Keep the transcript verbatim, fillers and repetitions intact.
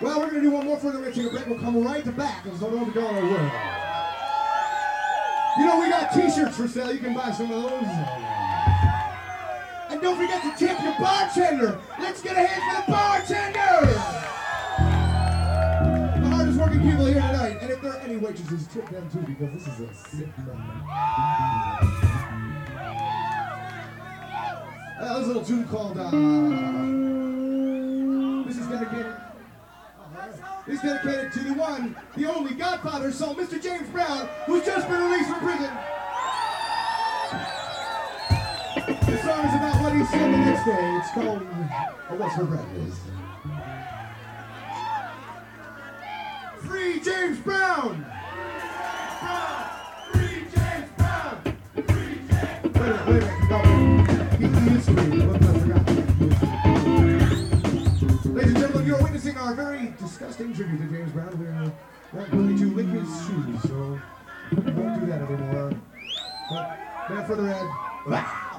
Well, we're going to do one more for the Rich and a break. We'll come right back, and so don't go anywhere. You know, we got t-shirts for sale. You can buy some of those. And don't forget to tip your bartender. Let's get a hand for the bartender. The hardest working people here tonight. And if there are any waitresses, tip them too, because this is a sick moment. Uh, this little tune called, uh, this is dedicated, this is dedicated to the one, the only Godfather soul, Mister James Brown, who's just been released from prison. The song is about what he said the next day. It's called, or what's her breath is. Free James Brown! Free James Brown! Free James Brown! Wait a minute, wait a minute, no. He, he used to be, but I forgot. Ladies and gentlemen, you're witnessing our very disgusting tribute to James Brown. We are not going to lick his shoes, so we won't do that anymore. But, without further ado,